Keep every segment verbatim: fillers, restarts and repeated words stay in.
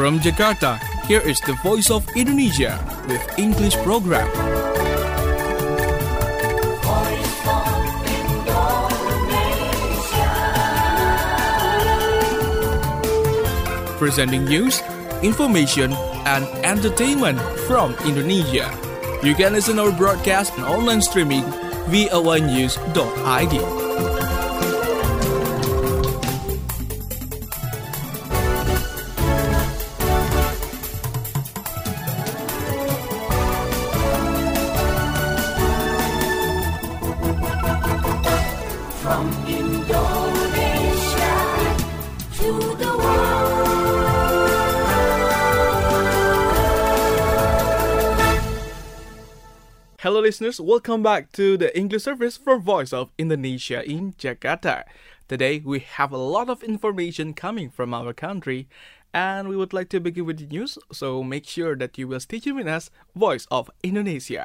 From Jakarta, here is the Voice of Indonesia with English program. Voice of Indonesia. Presenting news, information, and entertainment from Indonesia. You can listen our broadcast and online streaming v o a news dot i d. From Indonesia to the world. Hello listeners, welcome back to the English service for Voice of Indonesia in Jakarta. Today we have a lot of information coming from our country and we would like to begin with the news, so make sure that you will stay tuned with us, Voice of Indonesia.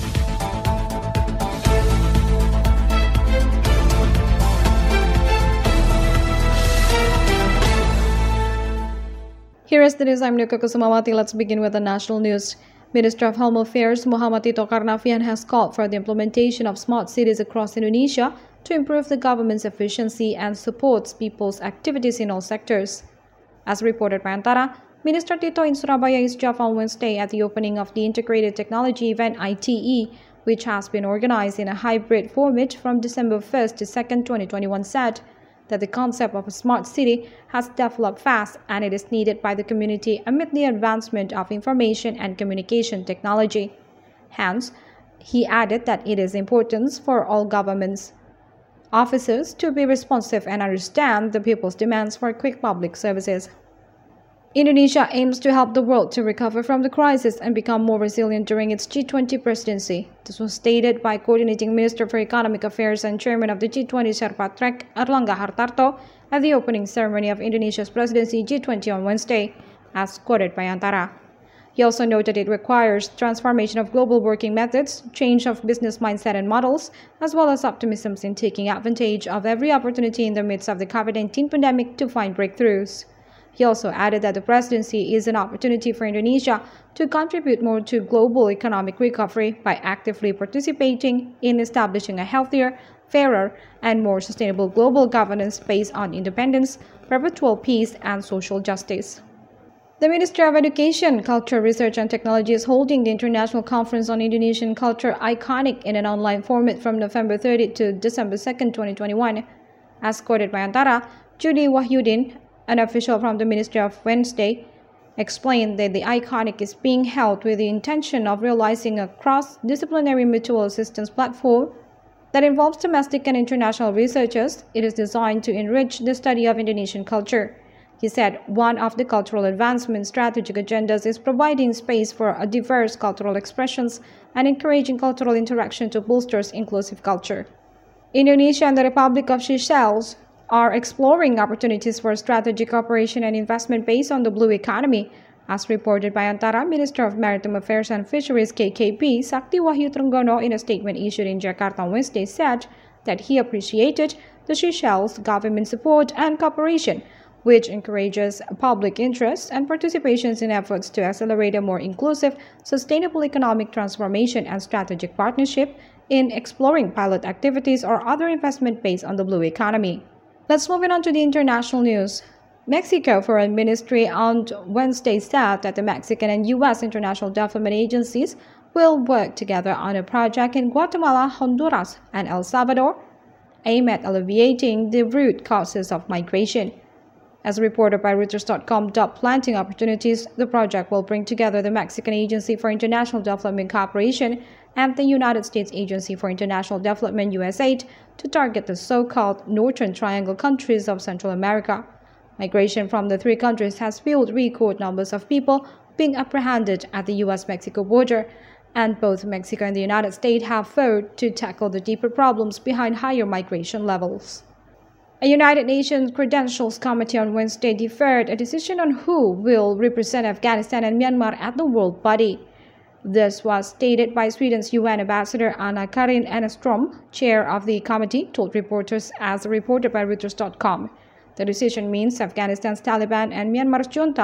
Here is the news. I'm Nuka Kusumawati. Let's begin with the national news. Minister of Home Affairs Muhammad Tito Karnavian has called for the implementation of smart cities across Indonesia to improve the government's efficiency and supports people's activities in all sectors. As reported by Antara, Minister Tito in Surabaya East Java on Wednesday at the opening of the Integrated Technology Event I T E, which has been organized in a hybrid format from December first to second, twenty twenty-one, said that the concept of a smart city has developed fast and it is needed by the community amid the advancement of information and communication technology. Hence, he added that it is important for all governments officers to be responsive and understand the people's demands for quick public services. Indonesia aims to help the world to recover from the crisis and become more resilient during its G twenty presidency. This was stated by Coordinating Minister for Economic Affairs and Chairman of the G twenty Sherpa Trek, Erlangga Hartarto, at the opening ceremony of Indonesia's presidency G twenty on Wednesday, as quoted by Antara. He also noted it requires transformation of global working methods, change of business mindset and models, as well as optimism in taking advantage of every opportunity in the midst of the COVID nineteen pandemic to find breakthroughs. He also added that the presidency is an opportunity for Indonesia to contribute more to global economic recovery by actively participating in establishing a healthier, fairer, and more sustainable global governance based on independence, perpetual peace, and social justice. The Ministry of Education, Culture, Research and Technology is holding the International Conference on Indonesian Culture Iconic in an online format from November thirtieth to December second, twenty twenty-one. As quoted by Antara, Judy Wahyudin, an official from the Ministry of Wednesday, explained that the Iconic is being held with the intention of realizing a cross-disciplinary mutual assistance platform that involves domestic and international researchers. It is designed to enrich the study of Indonesian culture. He said one of the cultural advancement strategic agendas is providing space for a diverse cultural expressions and encouraging cultural interaction to bolster inclusive culture. Indonesia and the Republic of Seychelles are exploring opportunities for strategic cooperation and investment based on the blue economy. As reported by Antara, Minister of Maritime Affairs and Fisheries K K P, Sakti Wahyu Trenggono, in a statement issued in Jakarta on Wednesday, said that he appreciated the Seychelles government support and cooperation, which encourages public interest and participations in efforts to accelerate a more inclusive, sustainable economic transformation and strategic partnership in exploring pilot activities or other investment based on the blue economy. Let's move on to the international news. Mexico Foreign Ministry on Wednesday said that the Mexican and U S international development agencies will work together on a project in Guatemala, Honduras, and El Salvador aimed at alleviating the root causes of migration. As reported by Reuters dot com, Planting Opportunities, the project will bring together the Mexican Agency for International Development Cooperation and the United States Agency for International Development U S A I D to target the so-called Northern Triangle countries of Central America. Migration from the three countries has fueled record numbers of people being apprehended at the U S Mexico border, and both Mexico and the United States have vowed to tackle the deeper problems behind higher migration levels. A United Nations Credentials Committee on Wednesday deferred a decision on who will represent Afghanistan and Myanmar at the World Body. This was stated by Sweden's U N Ambassador Anna-Karin Enström, chair of the committee, told reporters as reported by Reuters dot com. The decision means Afghanistan's Taliban and Myanmar's junta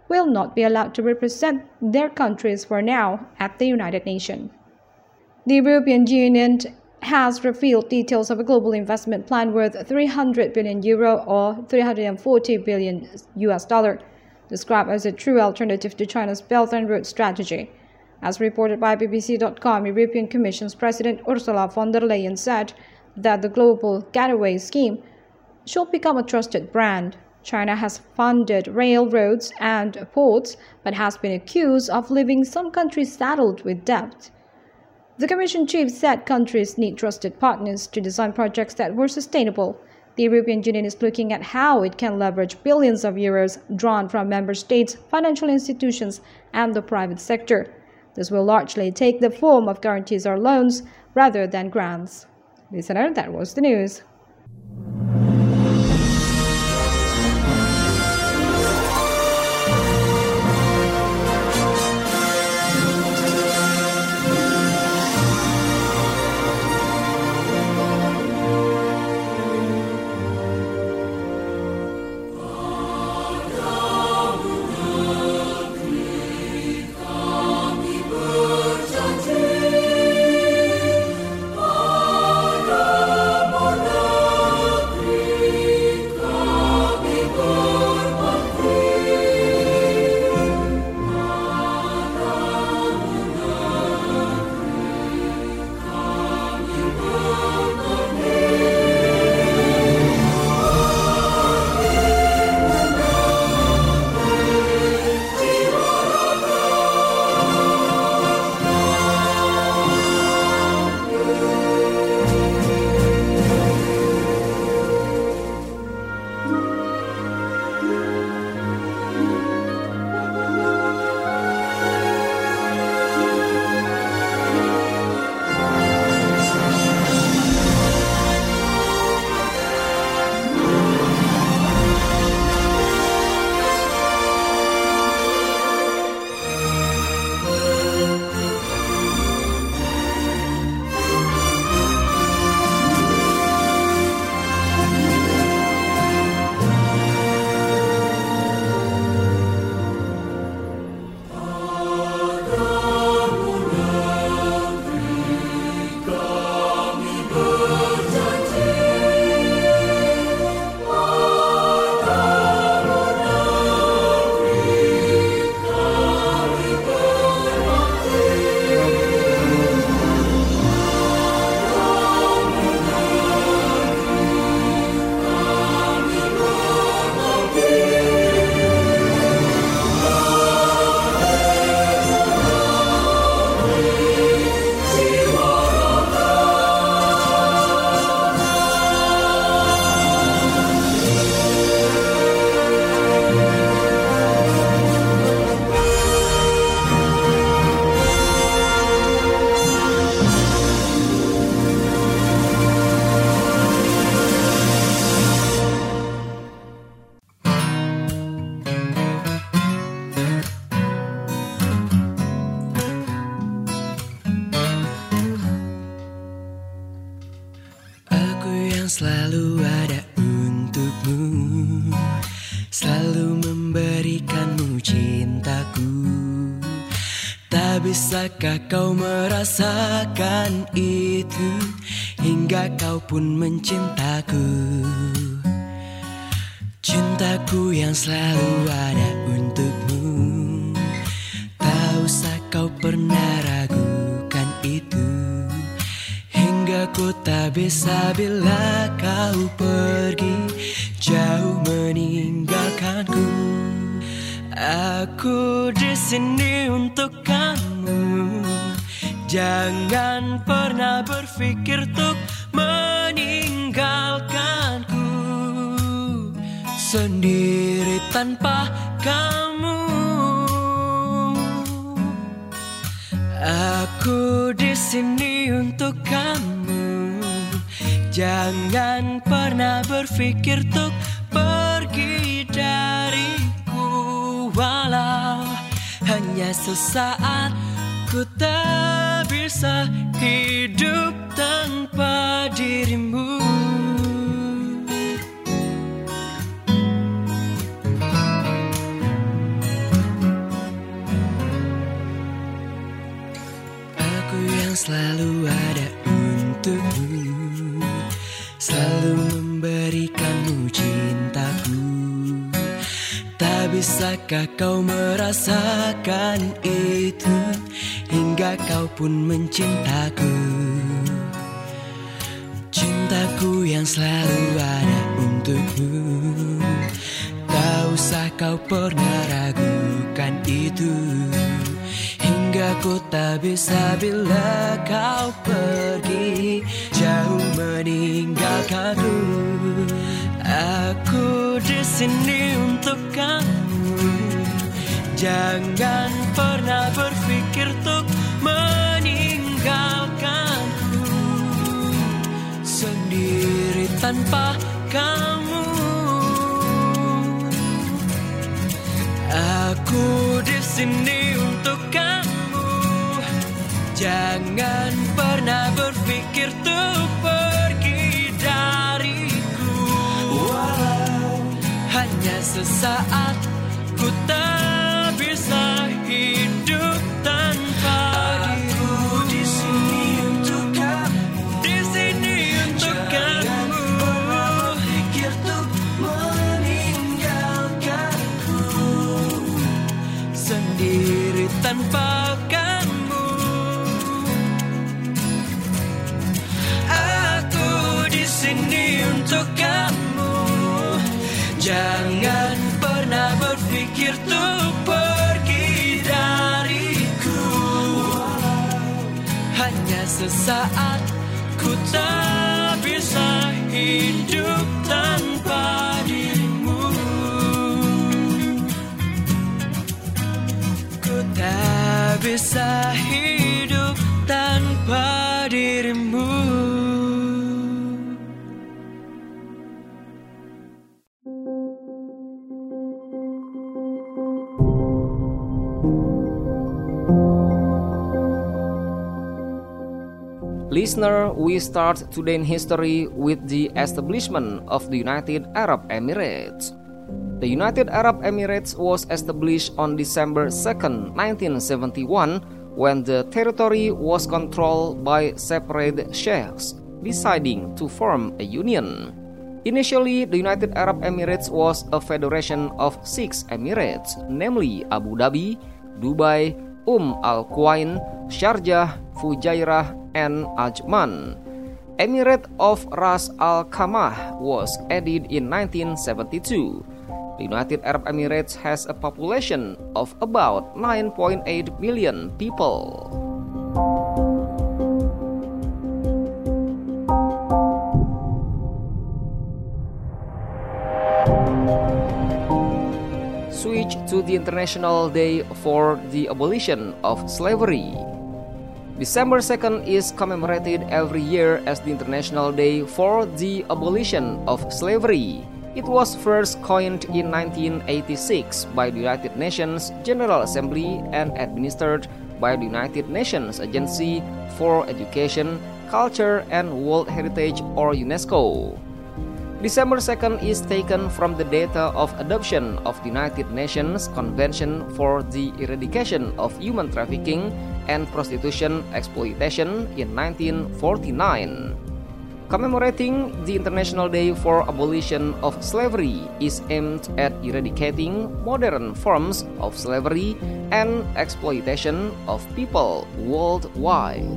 will not be allowed to represent their countries for now at the United Nations. The European Union has revealed details of a global investment plan worth three hundred billion euro or three hundred forty billion U S dollar, described as a true alternative to China's Belt and Road strategy. As reported by B B C dot com, European Commission's President Ursula von der Leyen said that the global getaway scheme should become a trusted brand. China has funded railroads and ports, but has been accused of leaving some countries saddled with debt. The Commission chief said countries need trusted partners to design projects that were sustainable. The European Union is looking at how it can leverage billions of euros drawn from member states, financial institutions, and the private sector. This will largely take the form of guarantees or loans rather than grants. Listener, that was the news. Selalu ada untukmu, selalu memberikanmu cintaku. Tak bisakah kau merasakan itu, hingga kau pun mencintaku. Cintaku yang selalu ada untukmu, tak usah kau pernah ragukan itu. Ku tak bisa bila kau pergi jauh meninggalkanku. Aku di sini untuk kamu, jangan pernah berpikir untuk meninggalkanku sendiri tanpa kamu. Aku di sini untuk kamu, jangan pernah berpikir untuk pergi dariku. Walau hanya sesaat, ku tak bisa hidup tanpa dirimu. selalu ada untukmu, selalu memberikanmu cintaku. Tak bisakah kau merasakan itu, hingga kau pun mencintaku. Cintaku yang selalu ada untukmu, tak usah kau pernah ragukan itu. Hingga ku tak bisa bila kau pergi jauh meninggalkanku. Aku di sini untuk kamu, jangan pernah berpikir untuk meninggalkanku. Sendiri tanpa kamu, aku di sini untuk kamu. Jangan pernah berpikir untuk pergi dariku. Walau hanya sesaat, ku tak bisa hidup tanpa dirimu. Aku di sini untuk kamu, di sini untuk kamu. Jangan pernah berpikir untuk meninggalkanku. Sendiri tanpa kamu, aku di sini untuk kamu. Jangan pernah berpikir untuk pergi dariku. Hanya sesaat, ku tak bisa hidup tanpa dirimu. Ku tak bisa hidup tanpa dirimu. Listener, we start today in history with the establishment of the United Arab Emirates. The United Arab Emirates was established on December second, nineteen seventy-one, when the territory was controlled by separate sheikhs, deciding to form a union. Initially, the United Arab Emirates was a federation of six emirates, namely Abu Dhabi, Dubai, Umm Al-Quwain, Sharjah, Fujairah, and Ajman. Emirate of Ras Al Khamah was added in nineteen seventy-two. The United Arab Emirates has a population of about nine point eight million people. Switch to the International Day for the Abolition of Slavery. December second is commemorated every year as the International Day for the Abolition of Slavery. It was first coined in nineteen eighty-six by the United Nations General Assembly and administered by the United Nations Agency for Education, Culture, and World Heritage, or UNESCO. December second is taken from the data of adoption of the United Nations Convention for the Eradication of Human Trafficking and Prostitution Exploitation in nineteen forty-nine. Commemorating the International Day for Abolition of Slavery is aimed at eradicating modern forms of slavery and exploitation of people worldwide.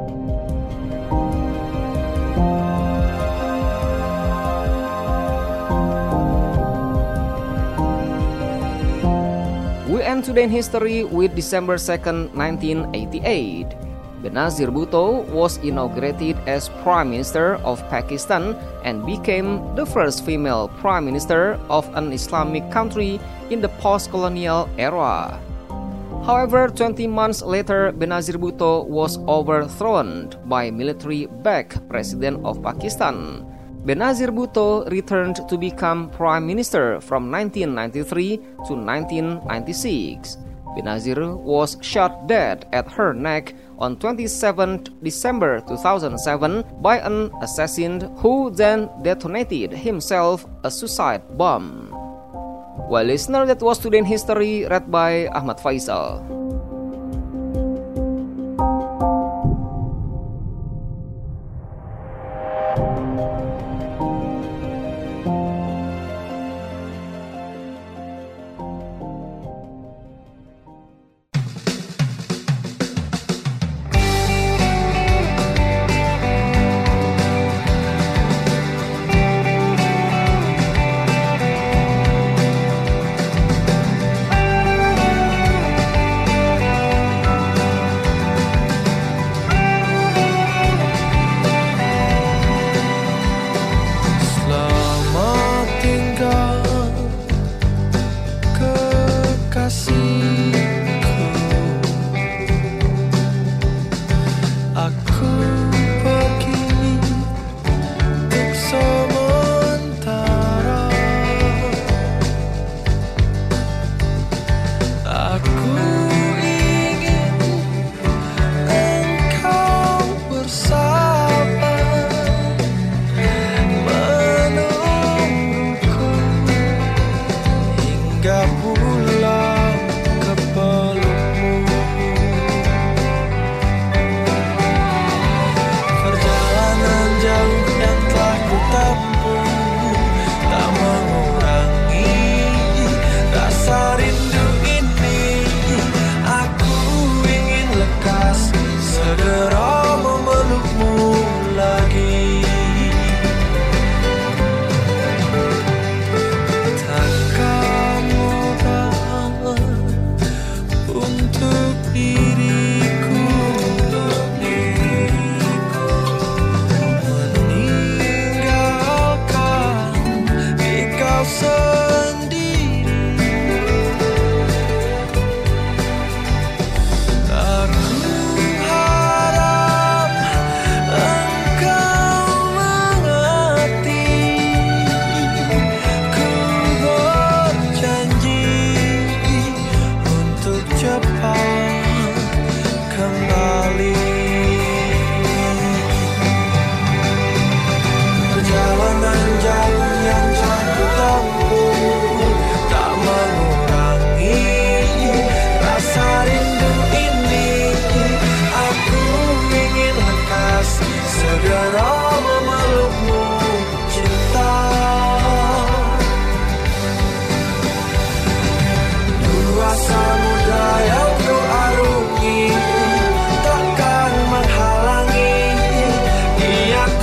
We end today in history with December second, nineteen eighty-eight. Benazir Bhutto was inaugurated as Prime Minister of Pakistan and became the first female Prime Minister of an Islamic country in the post-colonial era. However, twenty months later, Benazir Bhutto was overthrown by military-backed President of Pakistan. Benazir Bhutto returned to become Prime Minister from nineteen ninety-three to nineteen ninety-six. Benazir was shot dead at her neck on twenty-seventh December two thousand seven by an assassin who then detonated himself a suicide bomb. Well, listener, that was Today in History, read by Ahmad Faisal.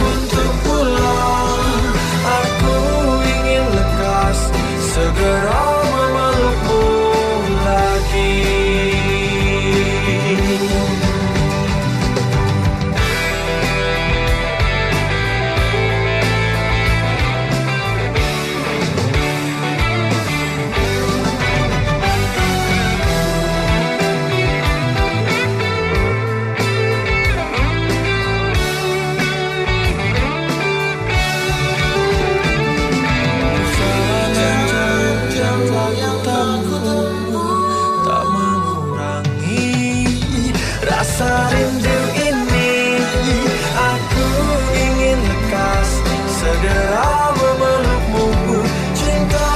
niatku untuk pulang. Aku ingin lekas segera memelukmu lagi. Rasa rindu ini, aku ingin lekas segera memelukmu cinta.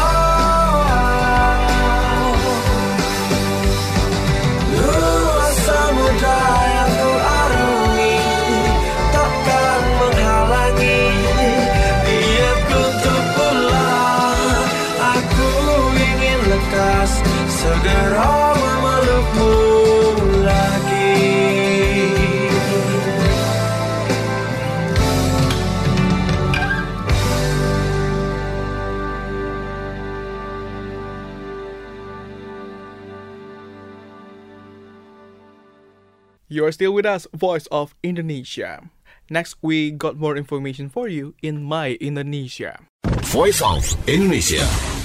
Luas samudra yang ku arungi takkan menghalangi niatku untuk pulang. Aku ingin lekas segera memelukmu lagi. You are still with us, Voice of Indonesia. Next, we got more information for you in My Indonesia. Voice of Indonesia.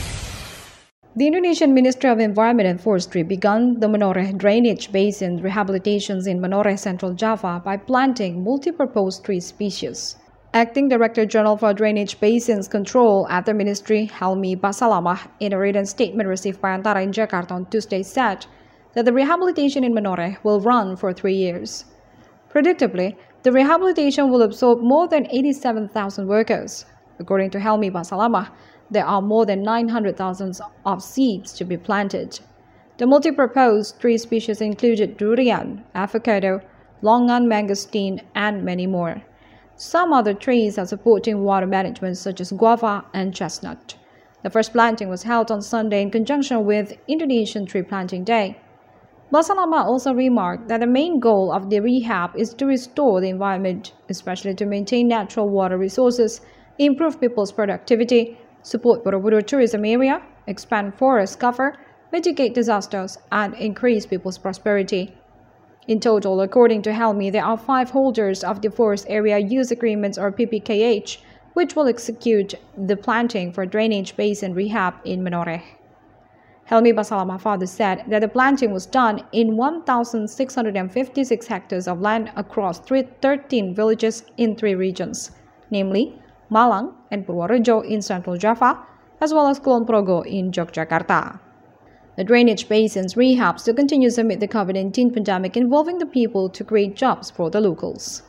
The Indonesian Ministry of Environment and Forestry began the Menoreh drainage basin rehabilitations in Menoreh, Central Java by planting multi-purpose tree species. Acting Director General for Drainage Basins Control at the Ministry, Helmi Basalamah, in a written statement received by Antara in Jakarta on Tuesday, said that the rehabilitation in Menoreh will run for three years. Predictably, the rehabilitation will absorb more than eighty-seven thousand workers. According to Helmi Basalamah, there are more than nine hundred thousand of seeds to be planted. The multi-purpose tree species included durian, avocado, longan mangosteen, and many more. Some other trees are supporting water management such as guava and chestnut. The first planting was held on Sunday in conjunction with Indonesian Tree Planting Day. Basalamah also remarked that the main goal of the rehab is to restore the environment, especially to maintain natural water resources, improve people's productivity, support Borobudur tourism area, expand forest cover, mitigate disasters, and increase people's prosperity. In total, according to Helmi, there are five holders of the Forest Area Use Agreements or P P K H, which will execute the planting for drainage basin rehab in Menoreh. Helmi Basalamah further said that the planting was done in one thousand six hundred fifty-six hectares of land across thirteen villages in three regions, namely Malang and Purworejo in Central Java, as well as Kulon Progo in Yogyakarta. The drainage basins rehab still continues amid the COVID nineteen pandemic, involving the people to create jobs for the locals.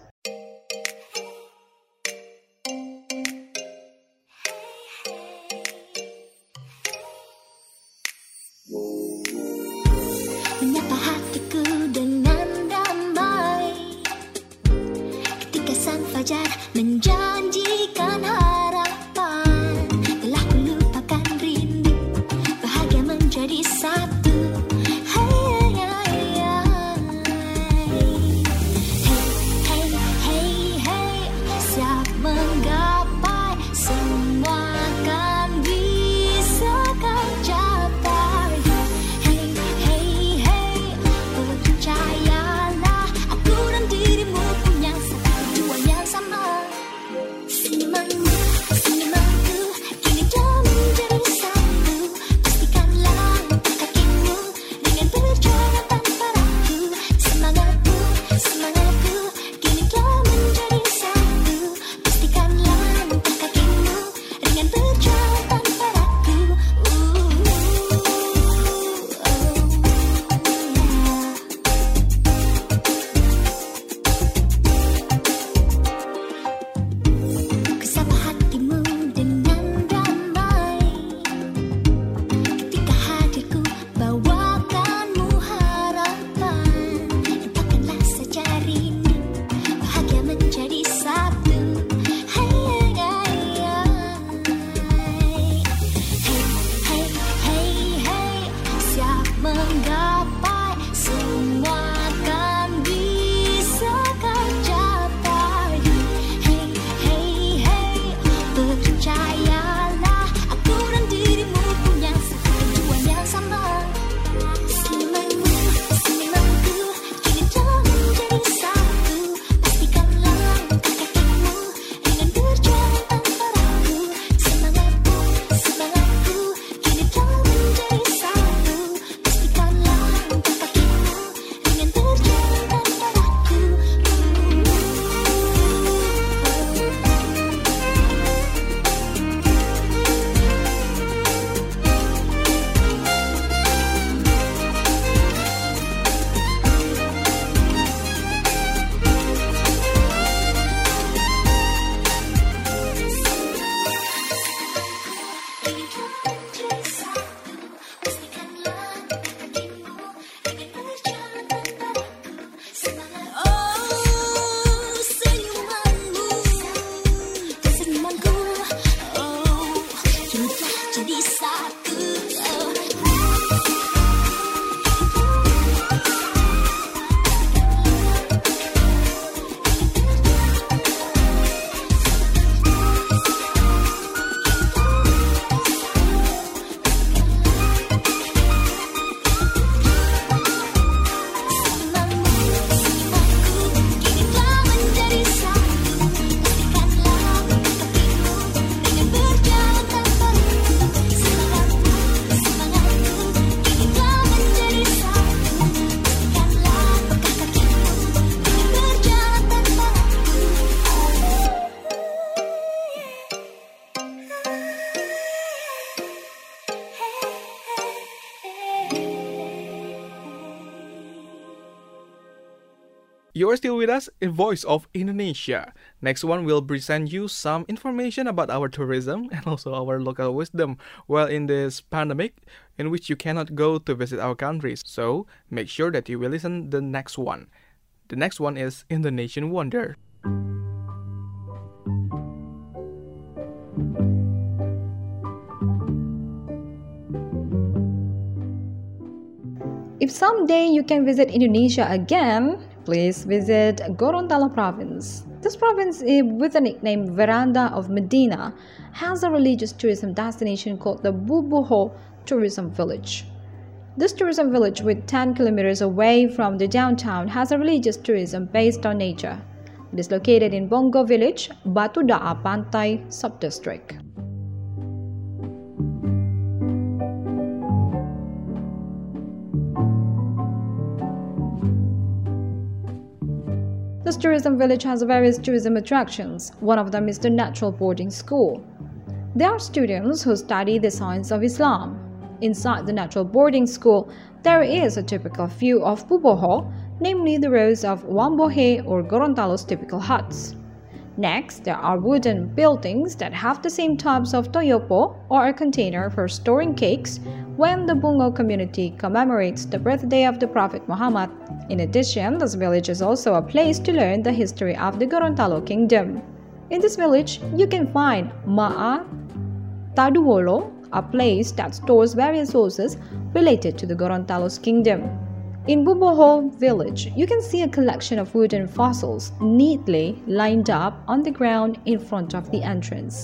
Menyapa hatiku dengan damai ketika sang fajar menjanjikan harapan. Telah kulupakan rindu, bahagia menjadi satu. Hey, hey, hey, hey, hey, hey, siap menggapai, semua akan bisa kau capai. Hey, hey, hey, percayalah, aku dan dirimu punya satu tujuan yang sama. Senyumanmu You are still with us in Voice of Indonesia. Next one will present you some information about our tourism and also our local wisdom while in this pandemic in which you cannot go to visit our countries. So make sure that you will listen the next one. The next one is Indonesian Wonder. If someday you can visit Indonesia again, please visit Gorontalo province. This province, with the nickname Veranda of Medina, has a religious tourism destination called the Bubuho Tourism Village. This tourism village, with ten kilometers away from the downtown, has a religious tourism based on nature. It is located in Bongo Village, Batu Da'a Pantai Subdistrict. This tourism village has various tourism attractions. One of them is the Natural Boarding School. There are students who study the science of Islam. Inside the Natural Boarding School, there is a typical view of Bubuho, namely the rows of Wambohe or Gorontalo's typical huts. Next, there are wooden buildings that have the same types of toyopo, or a container for storing cakes, when the Bungo community commemorates the birthday of the Prophet Muhammad. In addition, this village is also a place to learn the history of the Gorontalo Kingdom. In this village, you can find Ma'a Taduwolo, a place that stores various sources related to the Gorontalo's kingdom. In Bubuho village, you can see a collection of wooden fossils neatly lined up on the ground in front of the entrance.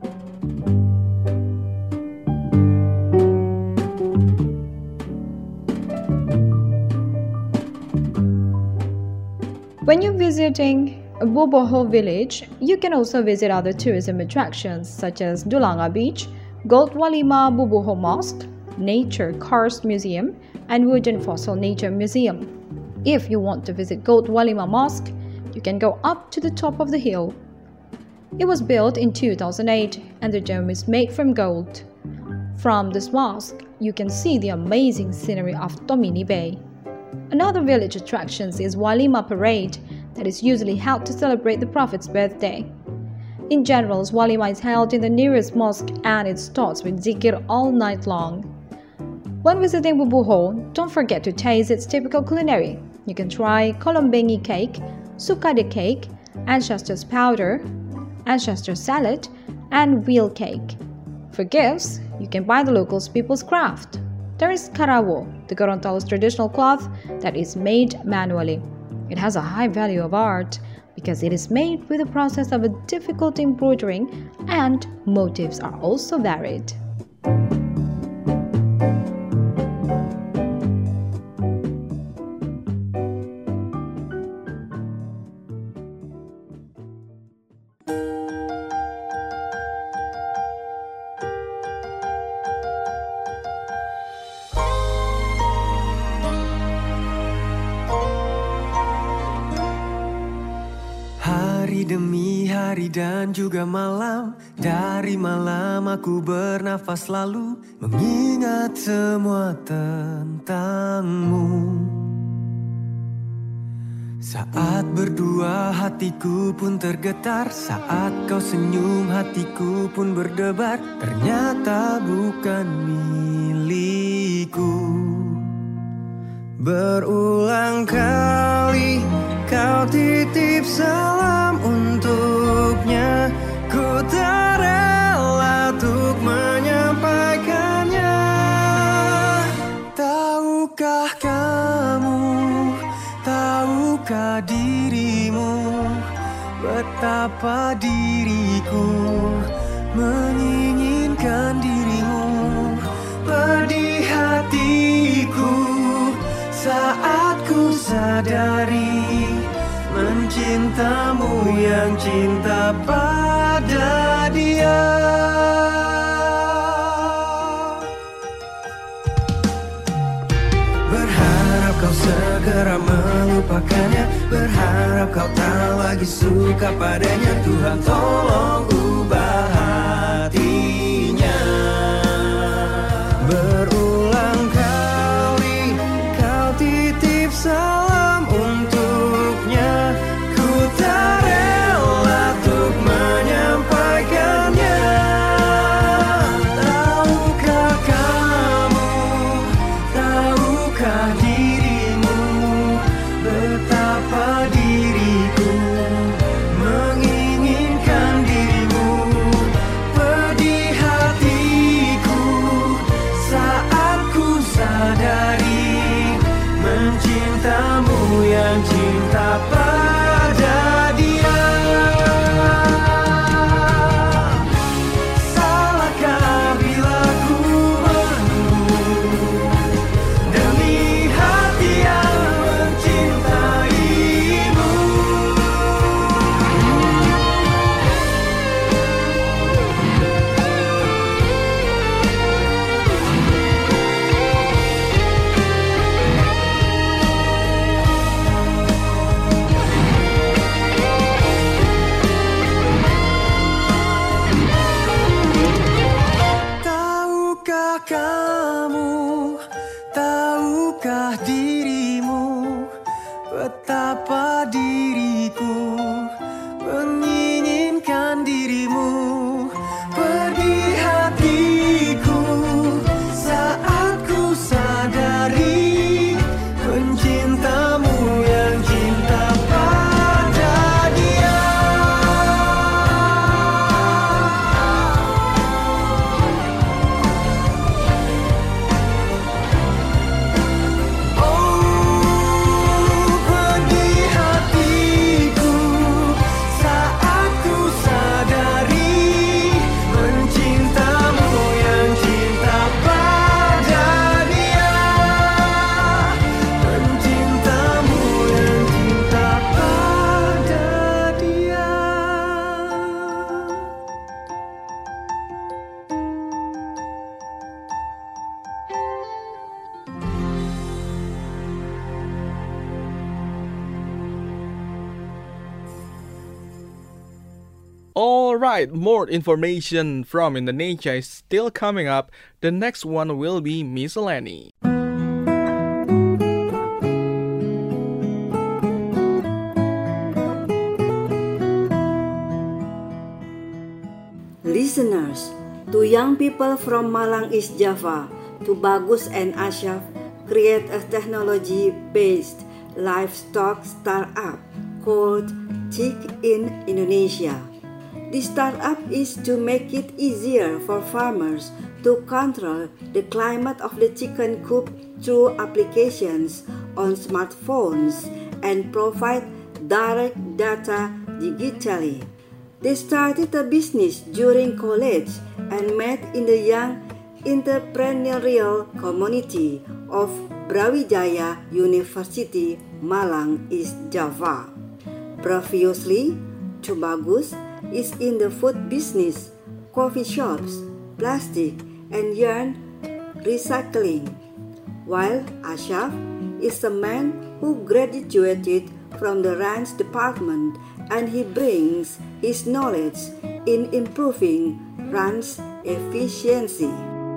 When you're visiting Bubuho village, you can also visit other tourism attractions such as Dulanga Beach, Gold Walima Bubuho Mosque, Nature Karst Museum, and Wooden Fossil Nature Museum. If you want to visit Gold Walima Mosque, you can go up to the top of the hill. It was built in two thousand eight and the dome is made from gold. From this mosque, you can see the amazing scenery of Tomini Bay. Another village attraction is Walima Parade that is usually held to celebrate the Prophet's birthday. In general, Walima is held in the nearest mosque and it starts with zikir all night long. When visiting Bubuho, don't forget to taste its typical culinary. You can try kolombengi cake, sukade cake, ancestors powder, ancestor salad, and wheel cake. For gifts, you can buy the local people's craft. There is karawo, the Gorontalo's traditional cloth that is made manually. It has a high value of art because it is made with a process of a difficult embroidering and motifs are also varied. Hari demi hari dan juga malam, dari malam aku bernafas lalu mengingat semua tentangmu. Saat berdua hatiku pun tergetar, saat kau senyum hatiku pun berdebar, ternyata bukan milikku. Berulang kali kau titip salam untuknya, ku tak rela untuk menyampaikannya. Tahukah kamu, tahukah dirimu, betapa diriku menginginkan dirimu. Pedih hatiku saat ku sadari mencintamu yang cinta pada dia. Berharap kau segera melupakannya, berharap kau tak lagi suka padanya. Tuhan tolong ubah hatinya. Berulang kali kau titip salam untuknya, Alright, more information from Indonesia is still coming up. The next one will be miscellany. Listeners, two young people from Malang, East Java, Tubagus and Ashraf, create a technology-based livestock startup called Chick in Indonesia. This startup is to make it easier for farmers to control the climate of the chicken coop through applications on smartphones and provide direct data digitally. They started a business during college and met in the young entrepreneurial community of Brawijaya University, Malang, East Java. Previously, Tubagus is in the food business, coffee shops, plastic, and yarn recycling, while Ashraf is a man who graduated from the ranch department and he brings his knowledge in improving ranch efficiency.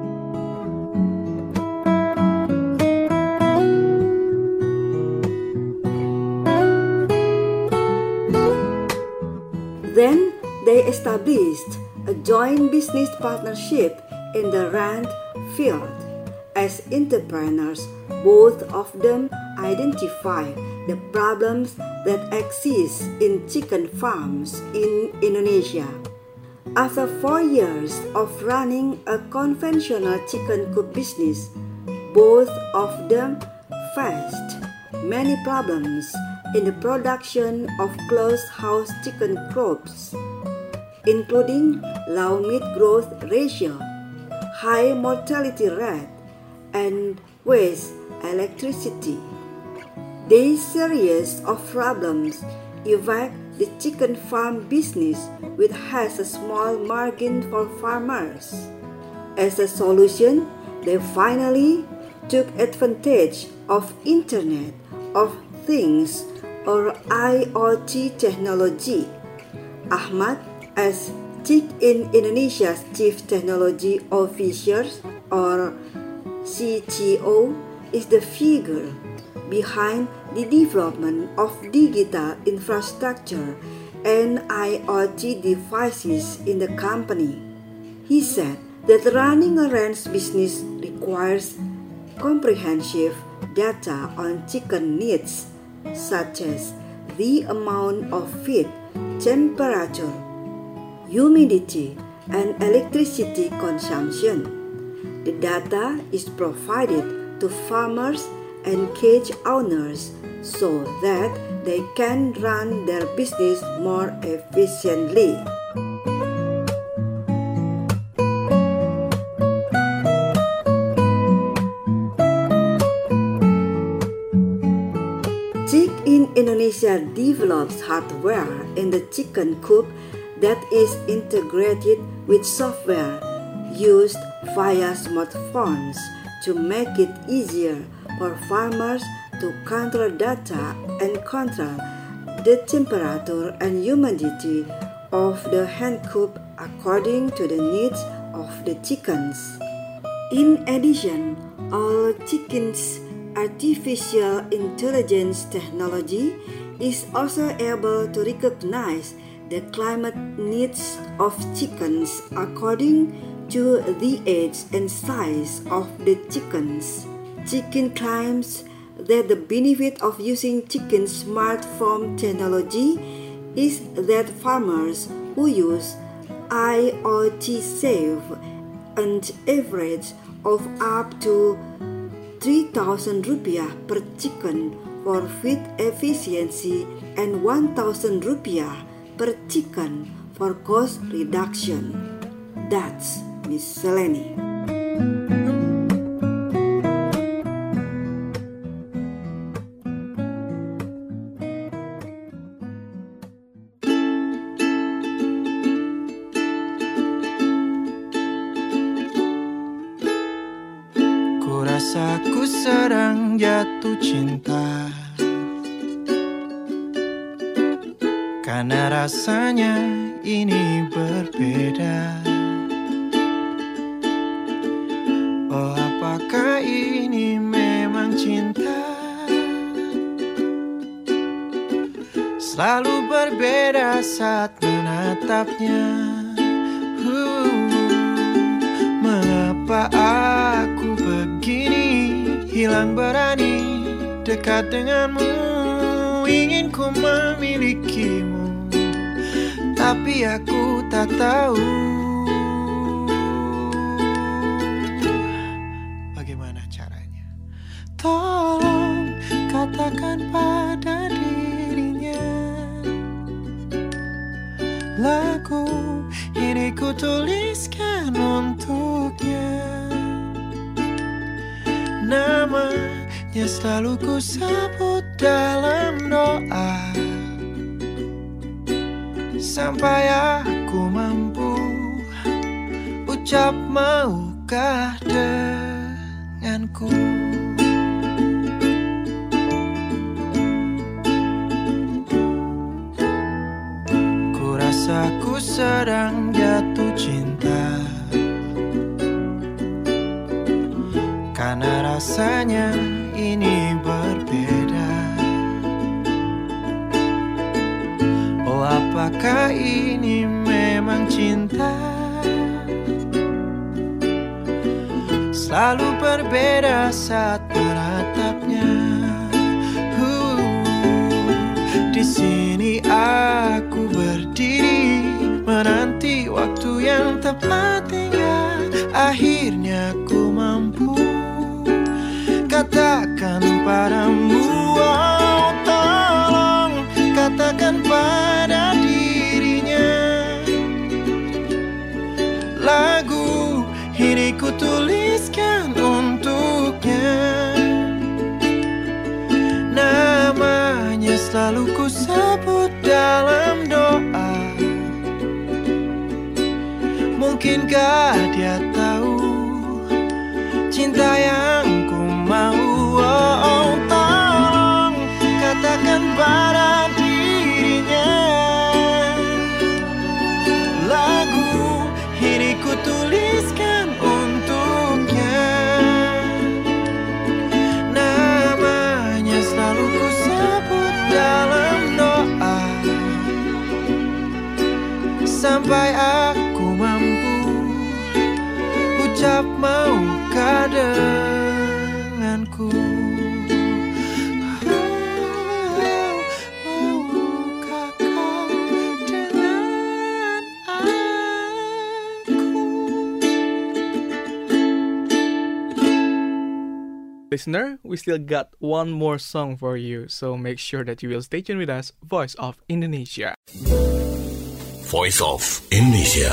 Then they established a joint business partnership in the ranch field. As entrepreneurs, both of them identify the problems that exist in chicken farms in Indonesia. After four years of running a conventional chicken coop business, both of them faced many problems in the production of closed house chicken coops, including low meat growth ratio, high mortality rate, and waste electricity. These series of problems affect the chicken farm business, which has a small margin for farmers. As a solution, they finally took advantage of Internet of Things or I O T technology. Ahmad, as Chick in Indonesia's Chief Technology Officer or C T O, is the figure behind the development of digital infrastructure and I O T devices in the company. He said that running a ranch business requires comprehensive data on chicken needs, such as the amount of feed, temperature, humidity, and electricity consumption. The data is provided to farmers and cage owners so that they can run their business more efficiently. Chick in Indonesia develops hardware in the chicken coop that is integrated with software used via smartphones to make it easier for farmers to control data and control the temperature and humidity of the hen coop according to the needs of the chickens. In addition, all chickens' artificial intelligence technology is also able to recognize the climate needs of chickens according to the age and size of the chickens. Chicken claims that the benefit of using chicken smart farm technology is that farmers who use I O T save an average of up to three thousand rupiah per chicken for feed efficiency and one thousand rupiah per chicken for cost reduction. That's miscellany. Kurasa ku sedang jatuh cinta, karena rasanya ini berbeda. Oh, apakah ini memang cinta? Selalu berbeda saat menatapnya. uh, Mengapa aku begini, hilang berani dekat denganmu. Ingin ku memilikimu, tapi aku tak tahu bagaimana caranya. Tolong katakan pada dirinya, lagu ini ku tuliskan untuknya. Namanya selalu ku sebut dalam doa, sampai aku mampu ucap maukah denganku. Ku rasa ku sedang jatuh cinta, karena rasanya ini berbeda. Oh, apakah ini memang cinta? Selalu berbeda saat menatapnya. uh, Di sini aku berdiri, menanti waktu yang tepat hingga akhirnya ku mampu katakan padamu. Oh, tolong katakan pada dirinya, lagu ini ku tuliskan untuknya. Namanya selalu ku sebut dalam doa, mungkinkah dia tahu cinta yang ku mau. Oh, oh, tolong katakan pada dirinya, lagu ini ku tuliskan untuknya. Namanya selalu ku sebut dalam doa, sampai aku mampu ucap maukah denganku. Maukah kau dengan aku? Listener, we still got one more song for you, so make sure that you will stay tuned with us, Voice of Indonesia. Voice of Indonesia.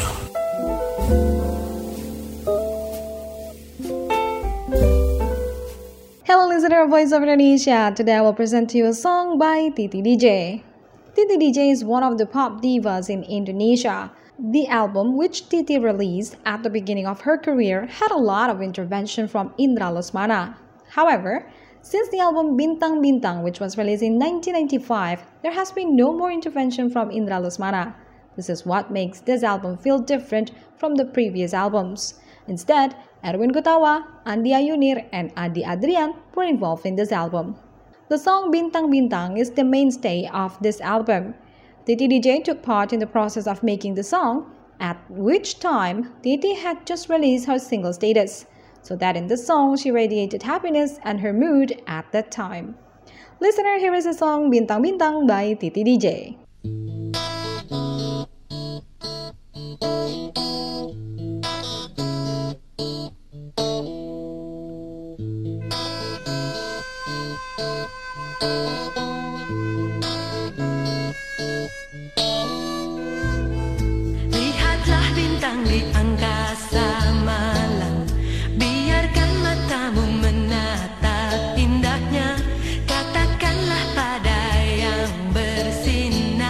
Hello listener of Voice of Indonesia. Today I will present to you a song by Titi D J. Titi D J is one of the pop divas in Indonesia. The album which Titi released at the beginning of her career had a lot of intervention from Indra Lesmana. However, since the album Bintang Bintang, which was released in nineteen ninety-five, there has been no more intervention from Indra Lesmana. This is what makes this album feel different from the previous albums. Instead, Erwin Gutawa, Andi Ayunir, and Adi Adrian were involved in this album. The song Bintang Bintang is the mainstay of this album. Titi D J took part in the process of making the song, at which time Titi had just released her single status, so that in the song she radiated happiness and her mood at that time. Listener, here is the song Bintang Bintang by Titi D J. Lihatlah bintang di angkasa malam, biarkan matamu menatap indahnya. Katakanlah pada yang bersinar,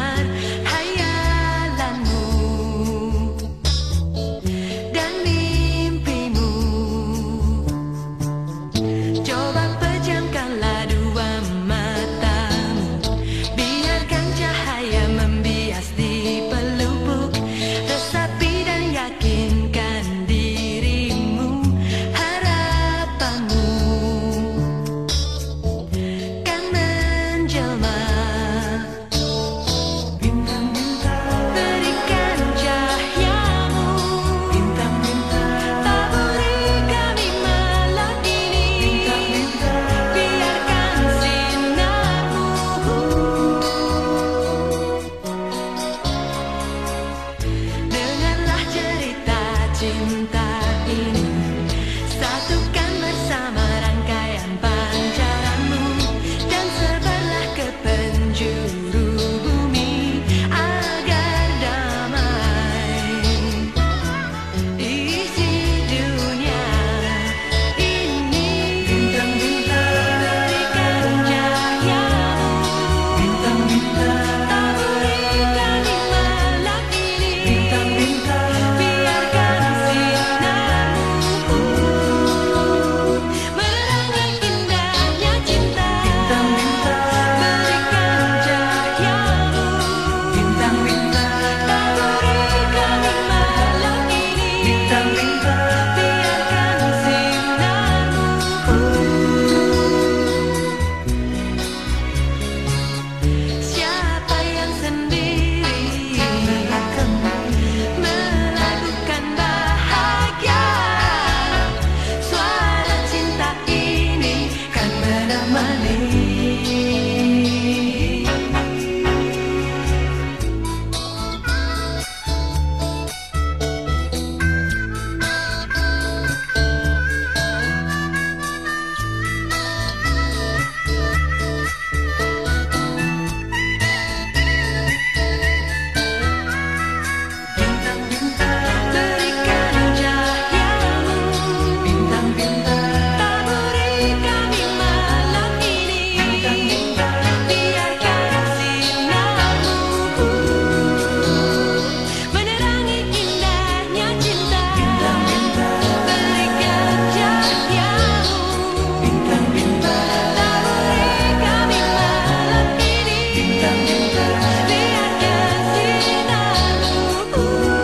cinta ini, satukan bersama rangkaian pancaranmu dan sebarlah ke penjuru bumi agar damai isi dunia ini. Bintang-bintang berikan cahayamu, bintang-bintang taburi kami malam ini, bintang-bintang biarkan sinarmu menerangi indahnya cinta. Bintang-bintang berikan cahayamu, bintang-bintang taburi kami malam ini, bintang-bintang biarkan sinarmu. Siapa yang sendiri melakukan bahagia, suara cinta ini kan menemani. Berikan cahayamu, bintang-bintang taburi kami malam ini, bintang-bintang biarkan sinarmu menerangi indahnya cinta. Bintang-bintang berikan cahayamu, bintang-bintang taburi kami malam ini, bintang-bintang biarkan sinarmu.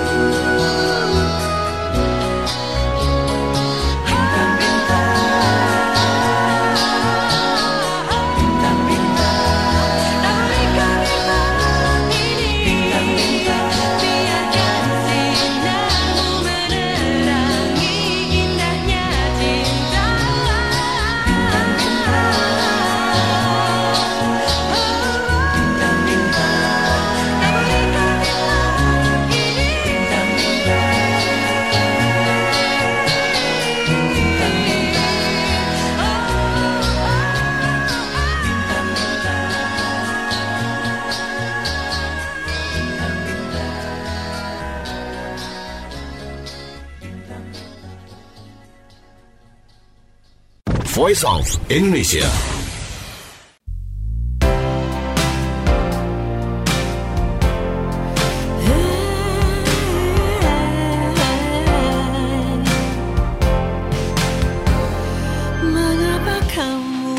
Voice of Indonesia. Mengapa kamu,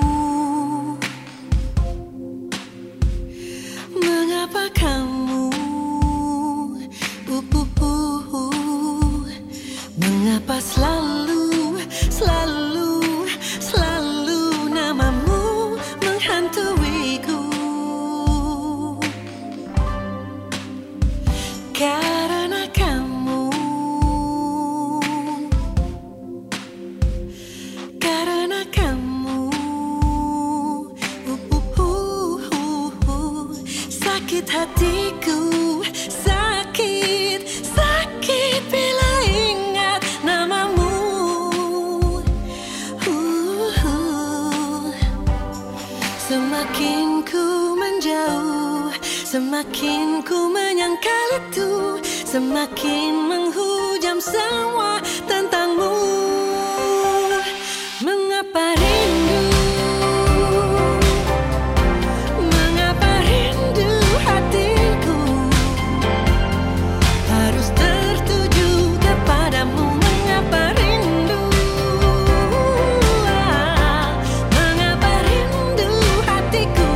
mengapa kamu, uh, uh, uh, uh. Mengapa selalu, selalu, selalu namamu menghantuiku? Karena kamu, karena kamu, uh, uh, uh, uh, uh. Sakit hatiku, sakit, sakit bila ingat namamu. Uh, uh. Semakin ku menjauh, semakin ku menyangkal itu, semakin menghujam semua tentangmu. Mengapa rindu, mengapa rindu hatiku harus tertuju kepadamu? Mengapa rindu, ah, mengapa rindu hatiku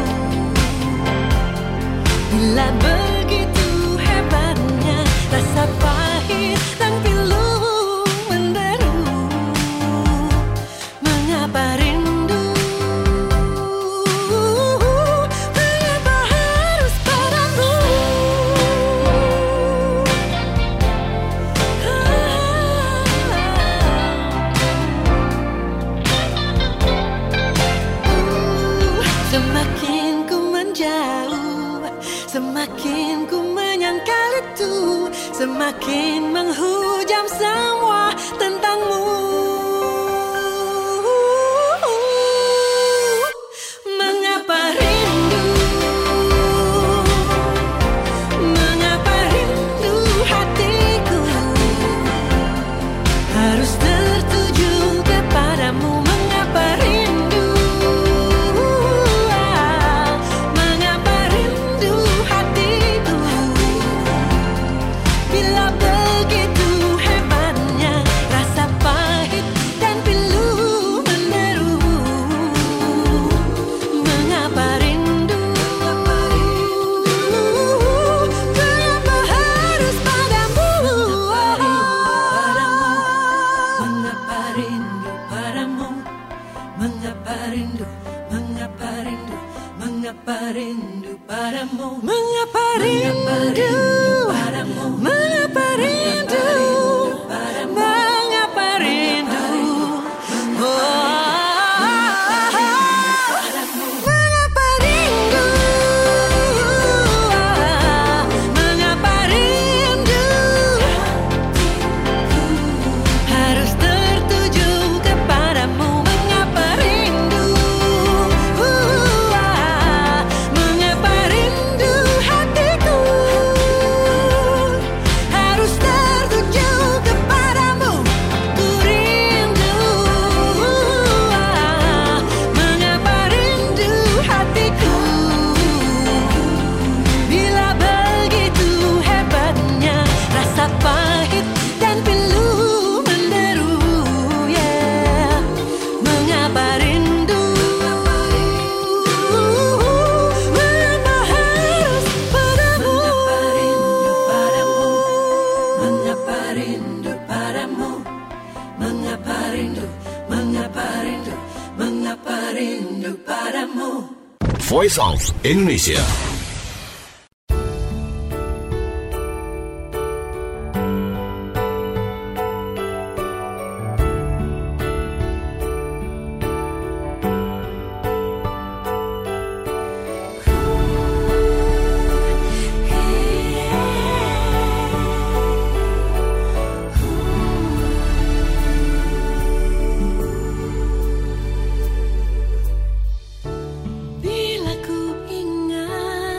bila begitu hebatnya rasa pahit dan pilu semakin menghujam semua tentangmu. Mengapa rindu, mengapa rindu hatiku harus tertuju kepadamu. Mengapa rindu, ah, mengapa rindu hatiku bila begitu hebatnya rasa pahit dan pilu menderu. Mengapa rindu, mengapa harus padamu? Mengapa rindu padamu? Mengapa rindu, mengapa rindu, mengapa rindu padamu? Mengapa rindu padamu? Mengapa rindu, mengapa rindu? Oh, mengapa rindu, mengapa rindu harus tertuju kepadamu. Mengapa rindu, mengapa rindu hatiku harus tertuju kepadamu. Ku rindu, mengapa rindu hatiku bila begitu hebatnya rasa pahit dan pilu menderu. Yeah. Mengapa rindu, mengapa harus padamu? Mengapa rindu padamu? Mengapa rindu, mengapa rindu, mengapa rindu padamu? Voice of Indonesia. Bila ku ingat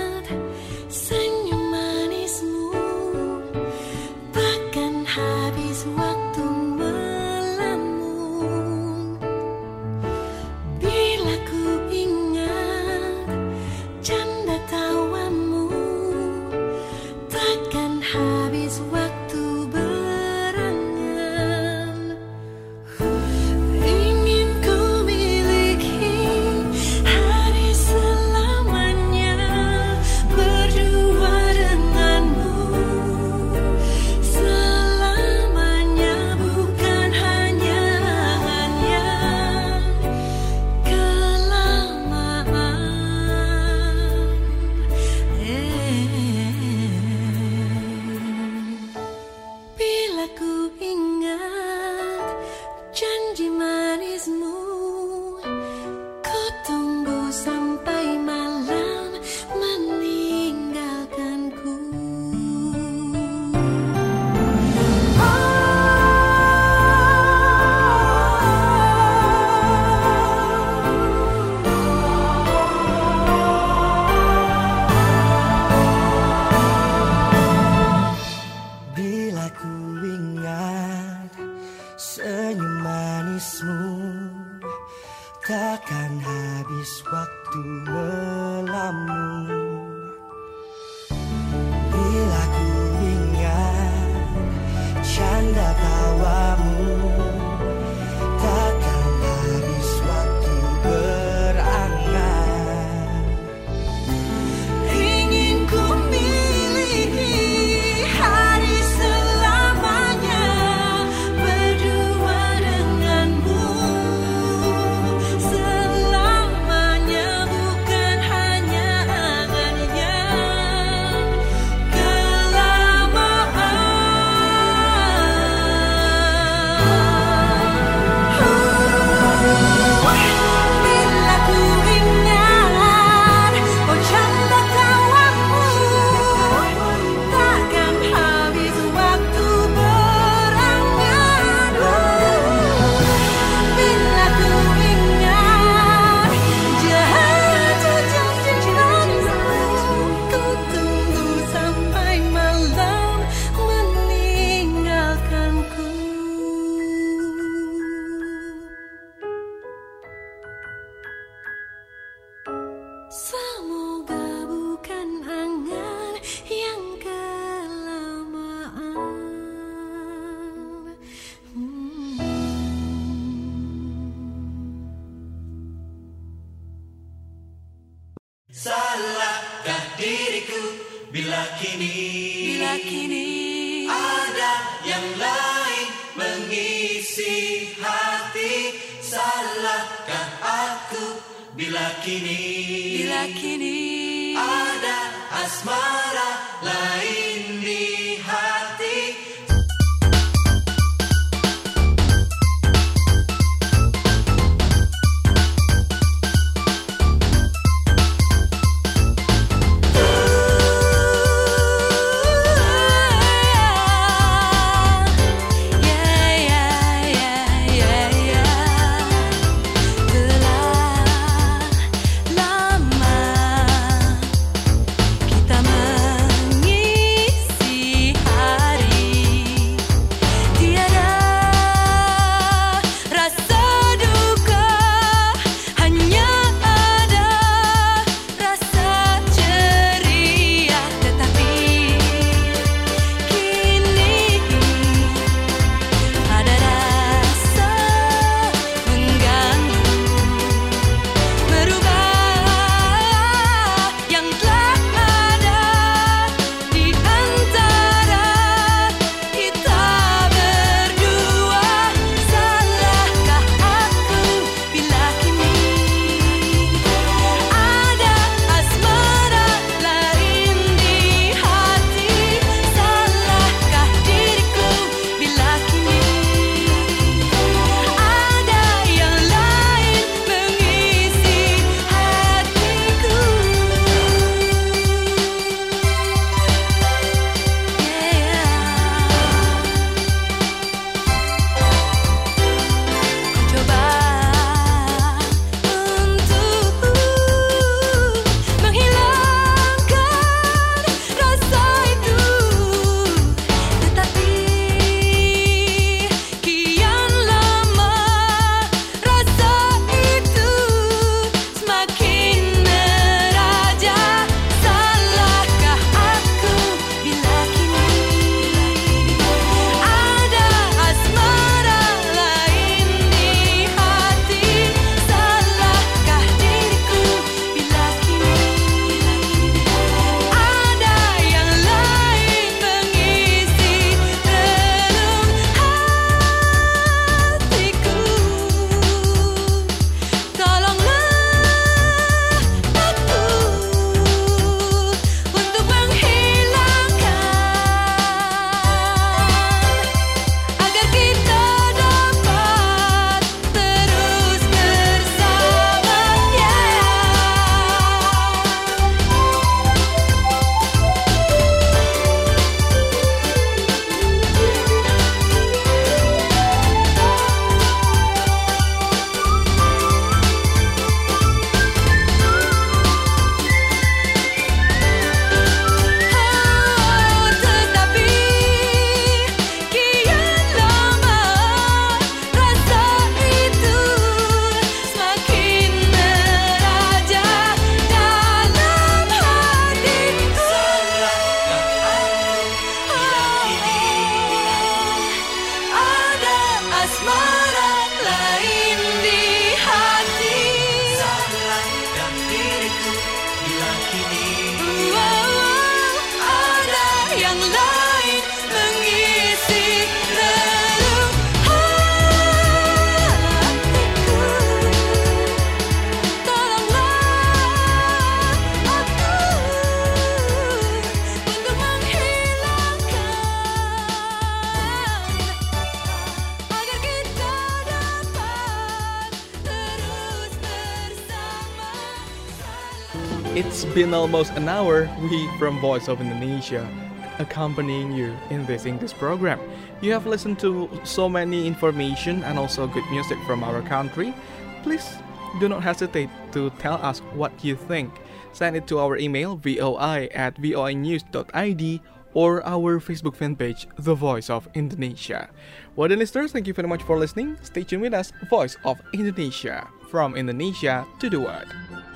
kini ada yang lain mengisi hati. Salahkah aku bila kini bila kini ada asmara lain di hati. It's been almost an hour. We from Voice of Indonesia accompanying you in this English program. You have listened to so many information and also good music from our country. Please do not hesitate to tell us what you think. Send it to our email voi at voinews dot id or our Facebook fan page, The Voice of Indonesia. Well then, listeners, thank you very much for listening. Stay tuned with us, Voice of Indonesia, from Indonesia to the world.